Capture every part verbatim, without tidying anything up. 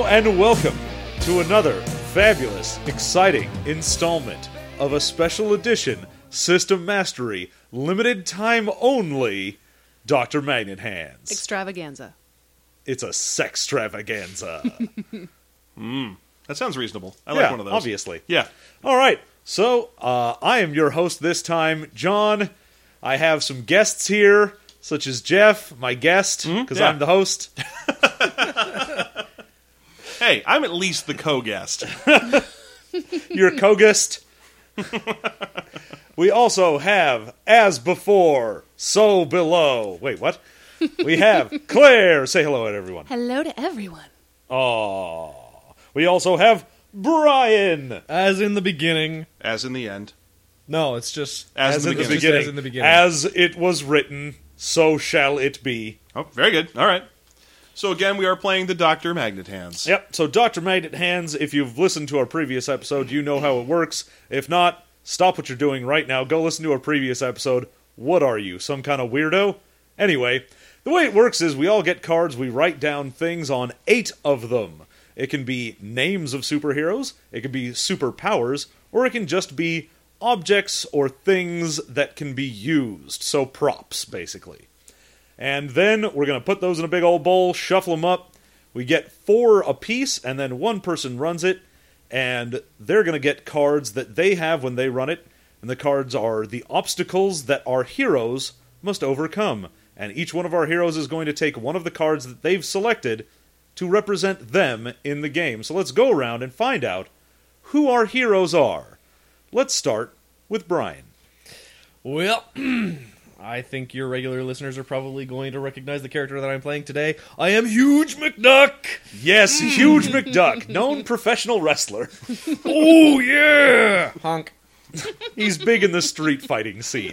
and welcome to another fabulous, exciting installment of a special edition System Mastery, limited time only, Doctor Magnet Hands. Extravaganza. It's a sextravaganza. Mmm. That sounds reasonable. I yeah, like one of those. Obviously. Yeah. All right. So, uh, I am your host this time, John. I have some guests here, such as Jeff, my guest, because Mm-hmm. yeah. I'm the host. Hey, I'm at least the co-guest. You're a co-guest. We also have, as before, so below. Wait, what? We have Claire. Say hello to everyone. Hello to everyone. Aww. We also have Brian. As in the beginning. As in the end. No, it's just As, in the the beginning. beginning. As in the beginning. As it was written, so shall it be. Oh, very good. All right. So again, we are playing the Doctor Magnet Hands. Yep, so Doctor Magnet Hands, if you've listened to our previous episode, you know how it works. If not, stop what you're doing right now. Go listen to our previous episode. What are you, some kind of weirdo? Anyway, the way it works is we all get cards, we write down things on eight of them. It can be names of superheroes, it can be superpowers, or it can just be objects or things that can be used. So props, basically. And then we're going to put those in a big old bowl, shuffle them up. We get four apiece, and then one person runs it, and they're going to get cards that they have when they run it. And the cards are the obstacles that our heroes must overcome. And each one of our heroes is going to take one of the cards that they've selected to represent them in the game. So let's go around and find out who our heroes are. Let's start with Brian. Well, I think your regular listeners are probably going to recognize the character that I'm playing today. I am Huge McDuck! Yes, Huge McDuck, known professional wrestler. Oh, yeah! Honk. He's big in the street fighting scene.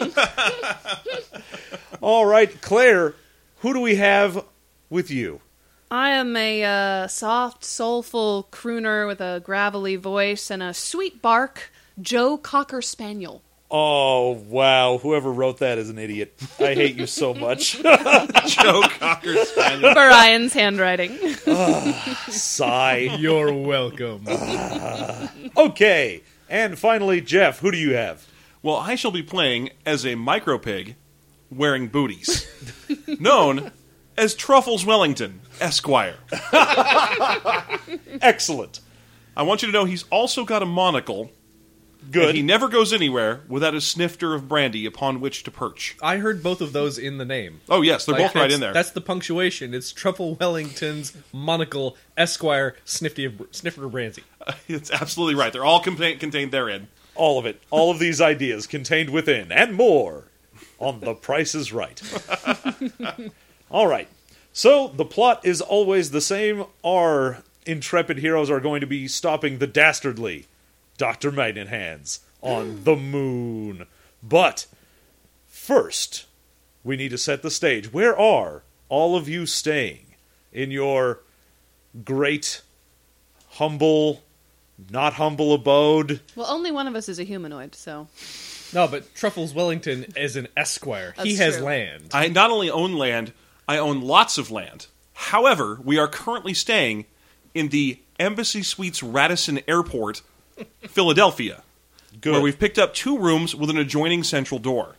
All right, Claire, who do we have with you? I am a uh, soft, soulful crooner with a gravelly voice and a sweet bark, Joe Cocker Spaniel. Oh, wow. Whoever wrote that is an idiot. I hate you so much. Joe Cocker Spaniel. Brian's handwriting. Sigh. You're welcome. Okay. And finally, Jeff, who do you have? Well, I shall be playing as a micro pig wearing booties, known as Truffles Wellington, Esquire. Excellent. I want you to know he's also got a monocle. Good. And he never goes anywhere without a snifter of brandy upon which to perch. I heard both of those in the name. Oh, yes, they're Like, both right that's- in there. That's the punctuation. It's Truffle Wellington's monocle, Esquire, Snifty of, Sniffer of Brandy. It's absolutely right. They're all contain- contained therein. All of it. All of these ideas contained within, and more, on The Price is Right. All right. So, the plot is always the same. Our intrepid heroes are going to be stopping the dastardly Doctor Magnet Hands on the moon. But, first, we need to set the stage. Where are all of you staying in your great, humble, not humble abode? Well, only one of us is a humanoid, so... No, but Truffles Wellington is an Esquire. he That's has true. land. I not only own land, I own lots of land. However, we are currently staying in the Embassy Suites Radisson Airport, Philadelphia, Good. where we've picked up two rooms with an adjoining central door.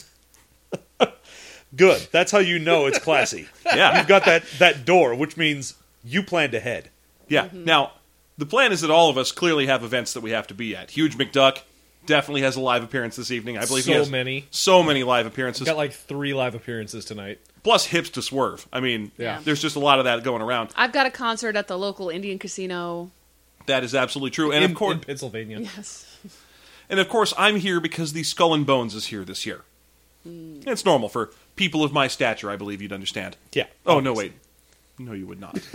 Good. That's how you know it's classy. Yeah. You've got that, that door, which means you planned ahead. Yeah. Mm-hmm. Now, the plan is that all of us clearly have events that we have to be at. Huge McDuck definitely has a live appearance this evening. I believe he So has many. so many live appearances. Got like three live appearances tonight. Plus hips to swerve. I mean, Yeah. there's just a lot of that going around. I've got a concert at the local Indian casino. That is absolutely true. And in, of course, in Pennsylvania. Yes. and of course, I'm here because the Skull and Bones is here this year. Mm. It's normal for people of my stature. I believe you'd understand. Yeah. Oh no, wait. No, you would not.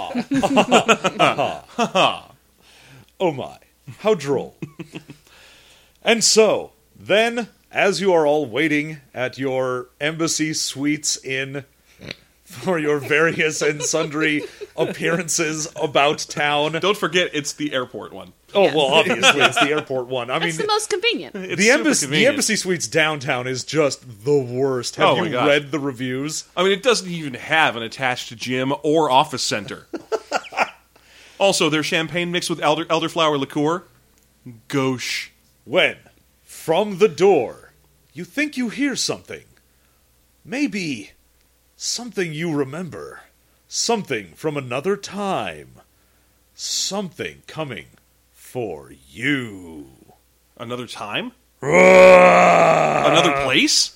Oh my. How droll. And so, then, as you are all waiting at your embassy suites in for your various and sundry appearances about town. Don't forget, it's the airport one. Oh, Yes. well, obviously, it's the airport one. I That's mean, the most convenient. It's the super embassy, the convenient. embassy suites downtown is just the worst. Have Oh, my you gosh. read the reviews? I mean, it doesn't even have an attached gym or office center. Also, their champagne mixed with elder, elderflower liqueur. Gauche. When, from the door, you think you hear something. Maybe something you remember. Something from another time. Something coming for you. Another time? Another place?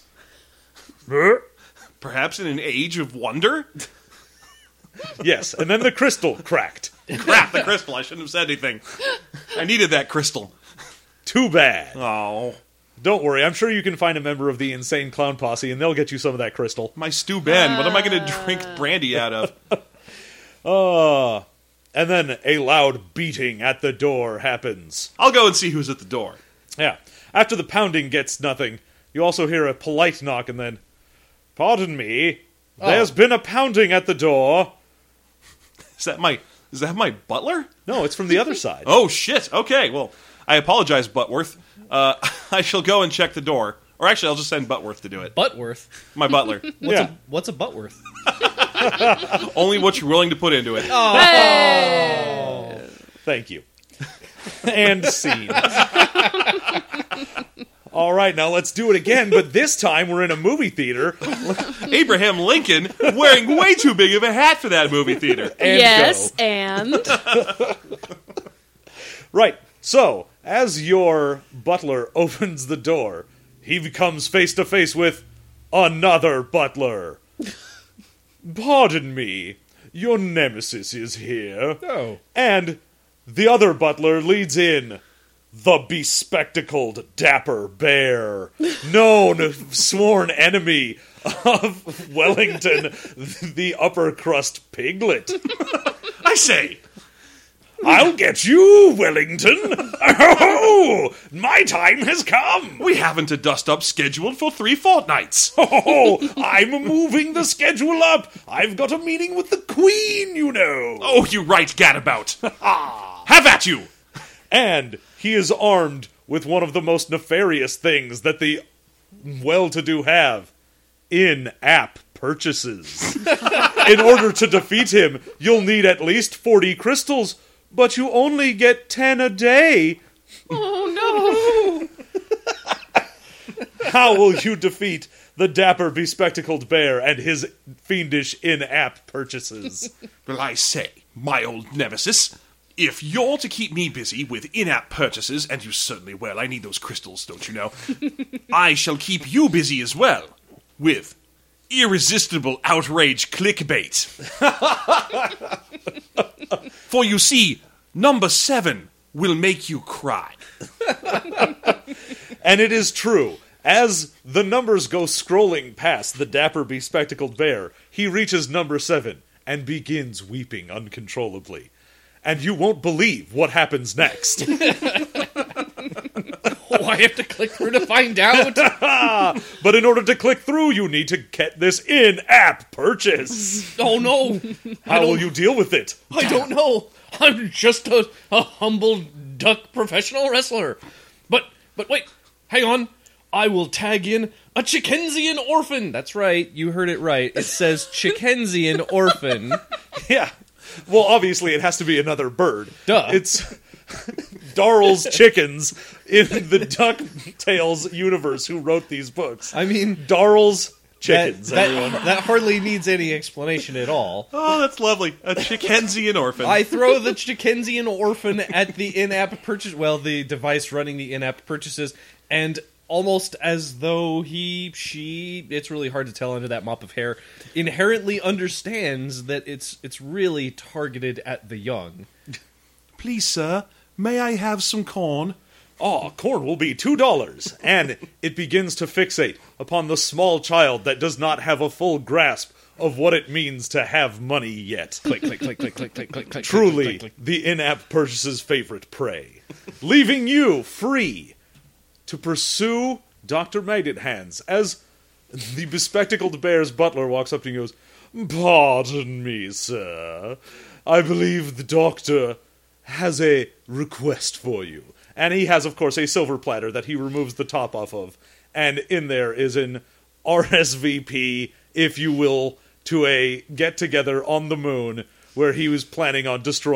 Perhaps in an age of wonder? Yes, and then the crystal cracked. Crap, the crystal. I shouldn't have said anything. I needed that crystal. Too bad. Oh. Don't worry, I'm sure you can find a member of the Insane Clown Posse and they'll get you some of that crystal. My Stu Ben. What am I going to drink brandy out of? Uh, and then a loud beating at the door happens. I'll go and see who's at the door. Yeah. After the pounding gets nothing, you also hear a polite knock and then, pardon me, there's Oh. been a pounding at the door. Is that my is that my butler? No, it's from the other side. Oh, shit. Okay, well, I apologize, Butworth. Uh, I shall go and check the door. Or actually, I'll just send Butworth to do it. Buttworth. My butler. What's Yeah. a what's a Buttworth? Only what you're willing to put into it. Hey! Thank you. And scene. All right, now let's do it again, but this time we're in a movie theater. Abraham Lincoln wearing way too big of a hat for that movie theater. And yes, go. and Right. So, as your butler opens the door, he comes face to face with another butler. Pardon me, your nemesis is here. Oh. And the other butler leads in the bespectacled Dapper Bear, known sworn enemy of Wellington, the upper crust piglet. I say, I'll get you, Wellington! Oh, my time has come! we haven't a dust-up scheduled for three fortnights. Oh, I'm moving the schedule up! I've got a meeting with the Queen, you know! Oh, you right gadabout. Have at you. And he is armed with one of the most nefarious things that the well-to-do have. In-app purchases. In order to defeat him, you'll need at least forty crystals, but you only get ten a day. oh How will you defeat the dapper bespectacled bear and his fiendish in-app purchases? Well, I say, my old nemesis, if you're to keep me busy with in-app purchases, and you certainly will, I need those crystals, don't you know, I shall keep you busy as well with irresistible outrage clickbait. For you see, number seven will make you cry. And it is true. As the numbers go scrolling past the dapper bespectacled bear, he reaches number seven and begins weeping uncontrollably. And you won't believe what happens next. Oh, I have to click through to find out. But in order to click through, you need to get this in-app purchase. Oh no. How will you deal with it? I don't know. I'm just a, a humble duck professional wrestler. But but wait, hang on. I will tag in a Chickensian orphan. That's right, you heard it right. It says Chickensian orphan. Yeah. Well, obviously, it has to be another bird. Duh. It's Darrell's chickens in the DuckTales universe who wrote these books. I mean, Darrell's that, chickens, that, everyone. that hardly needs any explanation at all. Oh, that's lovely. A Chickensian orphan. I throw the Chickensian orphan at the in-app purchase, well, the device running the in-app purchases, and almost as though he, she, it's really hard to tell under that mop of hair, inherently understands that it's it's really targeted at the young. Please, sir, may I have some corn? Aw, corn will be two dollars. And it begins to fixate upon the small child that does not have a full grasp of what it means to have money yet. Click, click, click, click, click, click, click, click. Truly, click, click, click. the in-app purchase's favorite prey. Leaving you free to pursue Doctor Magnet Hands as the bespectacled bear's butler walks up to you and goes, "Pardon me, sir. I believe the doctor has a request for you." And he has, of course, a silver platter that he removes the top off of. And in there is an R S V P, if you will, to a get-together on the moon where he was planning on destroying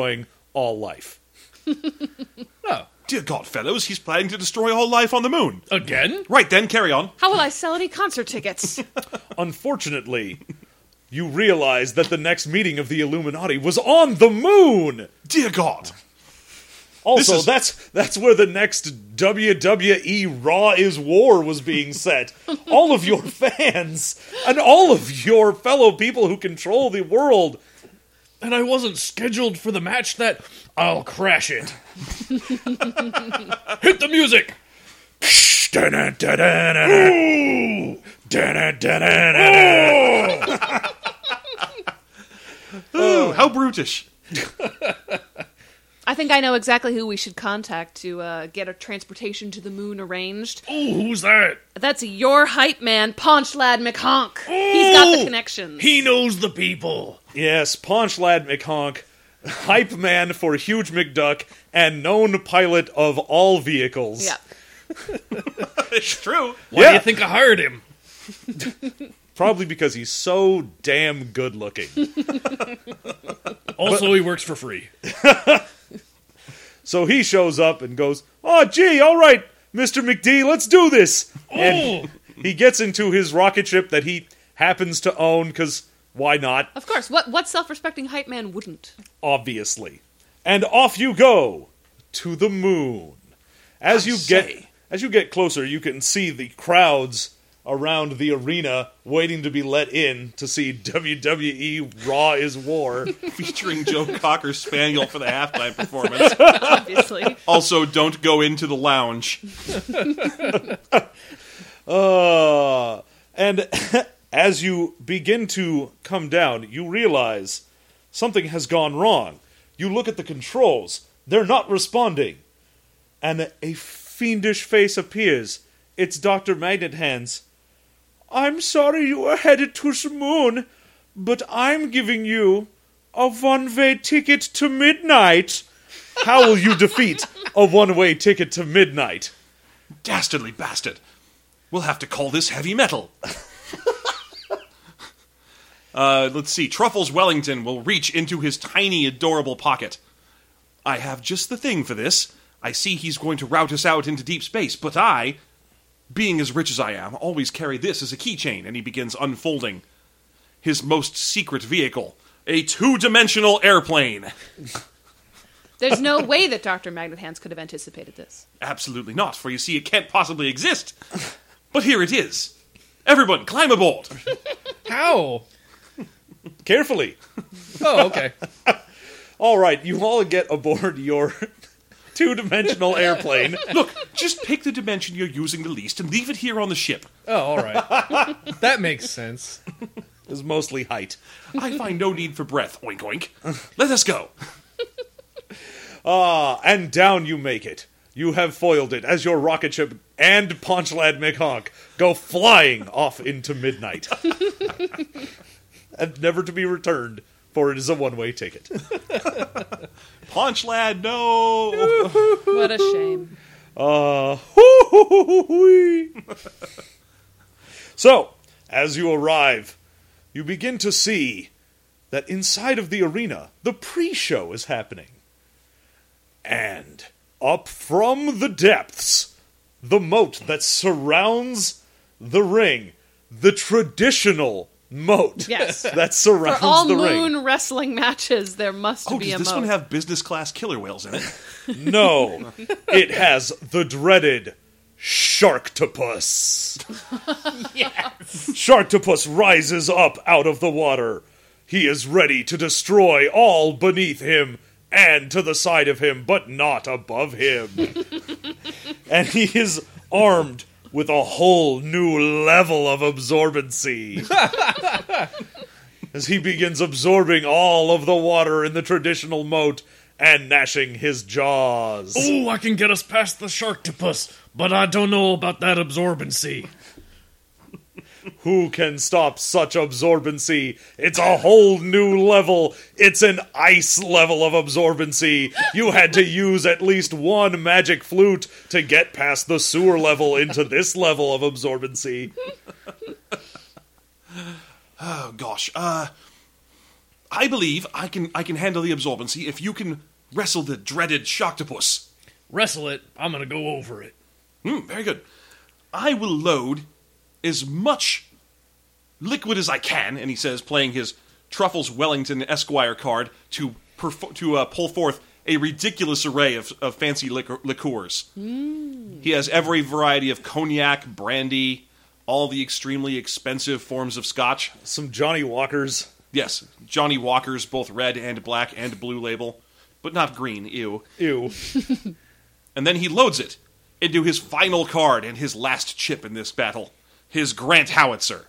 all life. Oh, Dear God, fellows, he's planning to destroy all life on the moon. again? Right then, carry on. How will I sell any concert tickets? Unfortunately, you realize that the next meeting of the Illuminati was on the moon! Dear God. Also, This is- that's that's where the next W W E Raw is War was being set. All of your fans and all of your fellow people who control the world. And I wasn't scheduled for the match that... I'll crash it. Hit the music! Ooh, how brutish. I think I know exactly who we should contact to uh, get a transportation to the moon arranged. Oh, who's that? That's your hype man, Paunch Lad McHonk. He's got the connections. He knows the people. Yes, Paunch Lad McHonk, hype man for Huge McDuck, and known pilot of all vehicles. Yeah. It's true. Why Yeah. do you think I hired him? Probably because he's so damn good looking. Also, he works for free. So he shows up and goes, "Oh, gee, all right, Mister McD, let's do this." And he gets into his rocket ship that he happens to own, because why not? Of course. What what self-respecting hype man wouldn't? Obviously. And off you go to the moon. As you get say. as you get closer, you can see the crowds around the arena waiting to be let in to see W W E Raw is War. Featuring Joe Cocker Spaniel for the halftime performance. Obviously. Also, don't go into the lounge. Uh, and as you begin to come down, you realize something has gone wrong. You look at the controls. They're not responding. And a fiendish face appears. It's Doctor Magnet Hands. "I'm sorry you were headed to the moon, but I'm giving you a one-way ticket to midnight." How will you defeat a one-way ticket to midnight? Dastardly bastard. We'll have to call this heavy metal. uh, let's see. Truffles Wellington will reach into his tiny, adorable pocket. I have just the thing for this. I see he's going to route us out into deep space, but I, being as rich as I am, always carry this as a keychain, and he begins unfolding his most secret vehicle, a two-dimensional airplane. There's no way that Doctor Magnet Hands could have anticipated this. Absolutely not, for you see, it can't possibly exist. But here it is. Everyone, climb aboard. How? Carefully. Oh, okay. All right, you all get aboard your two-dimensional airplane. Look, just pick the dimension you're using the least and leave it here on the ship. Oh, all right. That makes sense. It's mostly height. I find no need for breath, oink oink. Let us go. Ah, and down you make it. You have foiled it as your rocket ship and Paunch Lad McHonk go flying off into midnight. And never to be returned, for it is a one-way ticket. Punch lad, no. What a shame. Uh, so, as you arrive, you begin to see that inside of the arena, the pre-show is happening. And up from the depths, the moat that surrounds the ring, the traditional moat Yes. that For surrounds all the moon ring. wrestling matches, there must Oh, be does a this moat. one have business class killer whales in it? No, it has the dreaded Sharktopus. Yes. Sharktopus rises up out of the water. He is ready to destroy all beneath him and to the side of him, but not above him. And he is armed with a whole new level of absorbency. As he begins absorbing all of the water in the traditional moat and gnashing his jaws. Oh, I can get us past the Sharktopus, but I don't know about that absorbency. Who can stop such absorbency? It's a whole new level. It's an ice level of absorbency. You had to use at least one magic flute to get past the sewer level into this level of absorbency. Oh gosh. Uh I believe I can I can handle the absorbency if you can wrestle the dreaded Sharktopus. Wrestle it. I'm gonna go over it. Hmm, very good. I will load as much liquid as I can, and he says, playing his Truffles Wellington Esquire card to perf- to uh, pull forth a ridiculous array of, of fancy liquor- liqueurs. Mm. He has every variety of cognac, brandy, all the extremely expensive forms of scotch. Some Johnny Walkers. Yes, Johnny Walkers, both red and black and blue label, but not green, ew. Ew. And then he loads it into his final card and his last chip in this battle, his Grant Howitzer.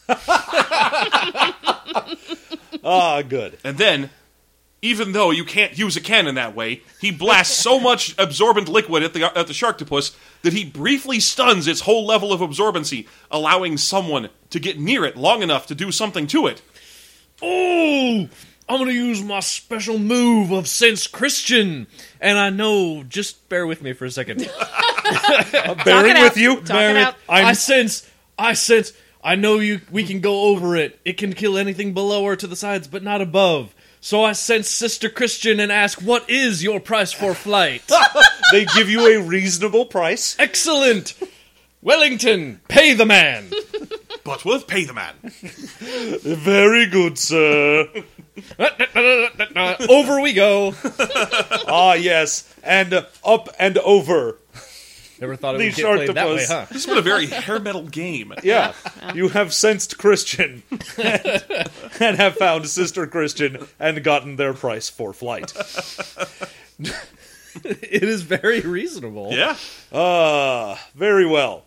Ah, good. And then, even though you can't use a cannon that way, he blasts so much absorbent liquid at the at the Sharktopus that he briefly stuns its whole level of absorbency, allowing someone to get near it long enough to do something to it. Oh, I'm gonna use my special move of Sense Christian. And I know, just bear with me for a second. I'm bearing it with out. you. Talk Bearing- it out. I'm- I sense, I sense, I know you. We can go over it. It can kill anything below or to the sides, but not above. So I sense Sister Christian and ask, what is your price for flight? They give you a reasonable price. Excellent! Wellington, pay the man! Butworth, pay the man. Very good, sir. Over we go. Ah, yes. And uh, up and over. Never thought it The would get played that way, Sharktopus. huh? This has been a very hair metal game. Yeah. You have sensed Christian and, and have found Sister Christian and gotten their price for flight. It is very reasonable. Yeah. Ah, very well.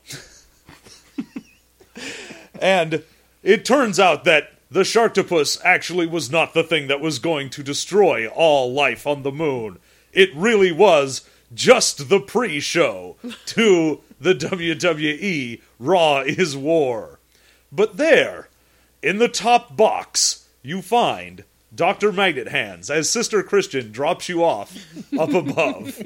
And it turns out that the Sharktopus actually was not the thing that was going to destroy all life on the moon. It really was just the pre-show to the W W E Raw is War. But there, in the top box, you find Doctor Magnet Hands as Sister Christian drops you off up above.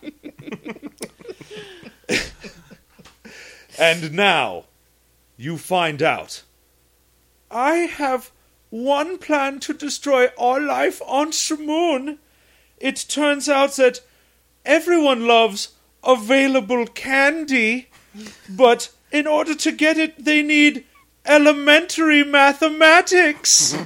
And now, you find out. I have one plan to destroy all life on Shmoon. It turns out that everyone loves available candy, but in order to get it, they need elementary mathematics.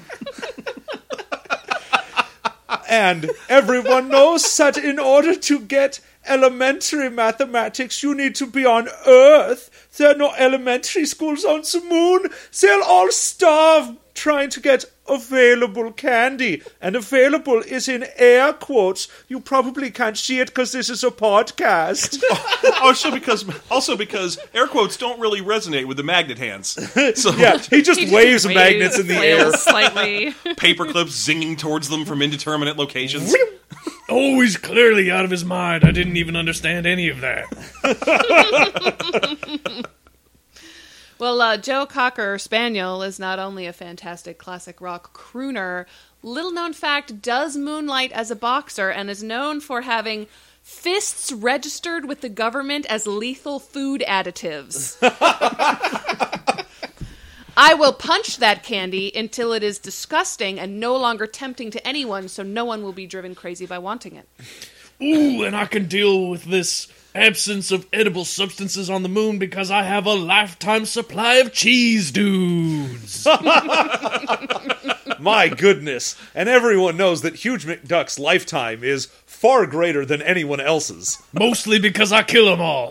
And everyone knows that in order to get elementary mathematics, you need to be on Earth. There are no elementary schools on the moon. They'll all starve trying to get available candy. And available is in air quotes. You probably can't see it because this is a podcast. also because also because air quotes don't really resonate with the magnet hands. So Yeah, he just He waves just magnets in the air. flails slightly. paper clips zinging towards them from indeterminate locations. Oh, he's clearly out of his mind. I didn't even understand any of that. Well, uh, Joe Cocker Spaniel is not only a fantastic classic rock crooner, little known fact, does moonlight as a boxer and is known for having fists registered with the government as lethal food additives. I will punch that candy until it is disgusting and no longer tempting to anyone, so no one will be driven crazy by wanting it. Ooh, and I can deal with this absence of edible substances on the moon because I have a lifetime supply of cheese dudes. My goodness. And everyone knows that Huge McDuck's lifetime is far greater than anyone else's. Mostly because I kill them all.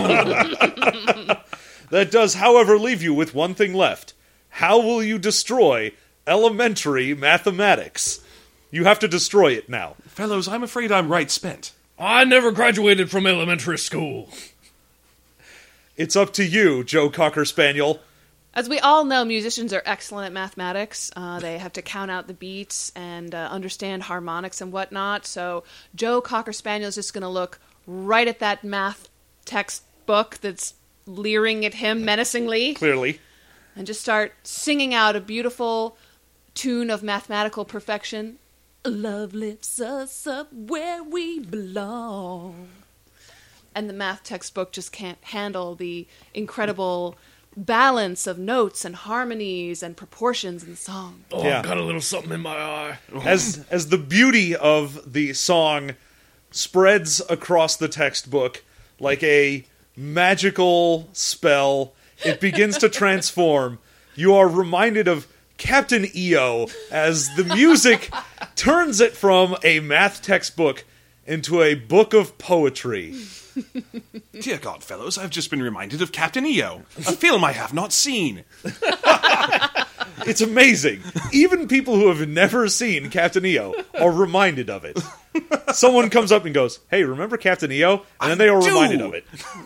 That does, however, leave you with one thing left. How will you destroy elementary mathematics? You have to destroy it now. Fellows, I'm afraid I'm right spent. I never graduated from elementary school. It's up to you, Joe Cocker Spaniel. As we all know, musicians are excellent at mathematics. Uh, they have to count out the beats and uh, understand harmonics and whatnot. So Joe Cocker Spaniel is just going to look right at that math textbook that's leering at him menacingly Clearly. and just start singing out a beautiful tune of mathematical perfection. Love lifts us up where we belong. And the math textbook just can't handle the incredible balance of notes and harmonies and proportions in song. Oh, Yeah. I've got a little something in my eye. As as the beauty of the song spreads across the textbook like a magical spell, it begins to transform. You are reminded of Captain E O as the music turns it from a math textbook into a book of poetry. Dear God, fellows, I've just been reminded of Captain E O, a film I have not seen. It's amazing. Even people who have never seen Captain E O are reminded of it. Someone comes up and goes, "Hey, remember Captain E O?" And then they are I do. reminded of it.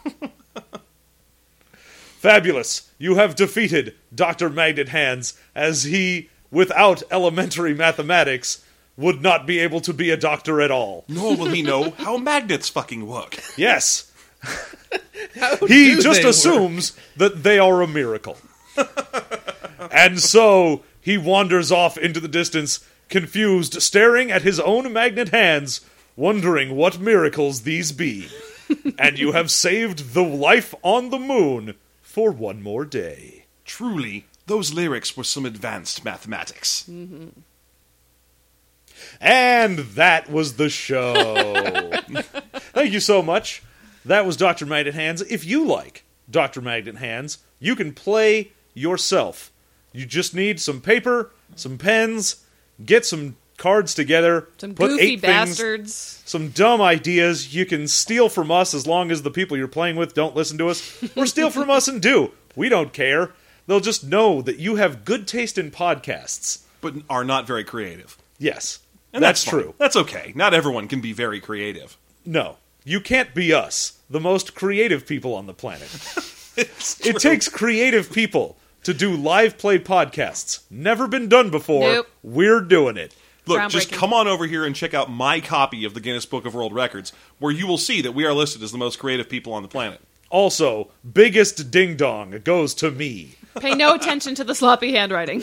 Fabulous. You have defeated Doctor Magnet Hands, as he, without elementary mathematics, would not be able to be a doctor at all. Nor will he know how magnets fucking work. Yes. How He do just they assumes that they are a miracle. And so he wanders off into the distance, confused, staring at his own magnet hands, wondering what miracles these be. And you have saved the life on the moon for one more day. Truly, those lyrics were some advanced mathematics. And that was the show. Thank you so much. That was Doctor Magnet Hands. If you like Doctor Magnet Hands, you can play yourself. You just need some paper, some pens, get some cards together, Some put goofy eight things, bastards. some dumb ideas you can steal from us as long as the people you're playing with don't listen to us, or steal from us and do. We don't care. They'll just know that you have good taste in podcasts. But are not very creative. Yes, And that's, fine. true. That's okay. Not everyone can be very creative. No, you can't be us, the most creative people on the planet. It's It takes creative people to do live play podcasts. Never been done before. Nope. We're doing it. Look, just Groundbreaking. come on over here and check out my copy of the Guinness Book of World Records, where you will see that we are listed as the most creative people on the planet. Also, biggest ding dong goes to me. Pay no attention to the sloppy handwriting.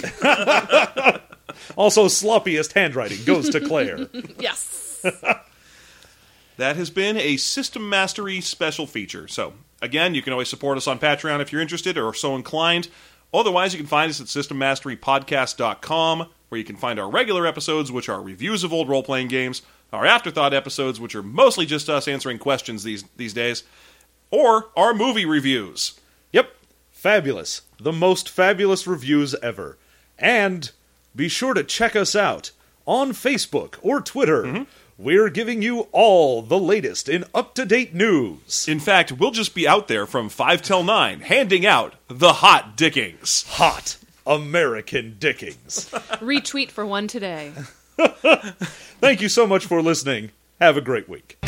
Also, sloppiest handwriting goes to Claire. Yes. That has been a System Mastery special feature. So, again, you can always support us on Patreon if you're interested or so inclined. Otherwise, you can find us at system mastery podcast dot com, where you can find our regular episodes, which are reviews of old role-playing games, our Afterthought episodes, which are mostly just us answering questions these, these days, or our movie reviews. Yep, fabulous. The most fabulous reviews ever. And be sure to check us out on Facebook or Twitter. Mm-hmm. We're giving you all the latest in up-to-date news. In fact, we'll just be out there from five till nine, handing out the hot dickings. Hot American dickings. Retweet for one today. Thank you so much for listening. Have a great week.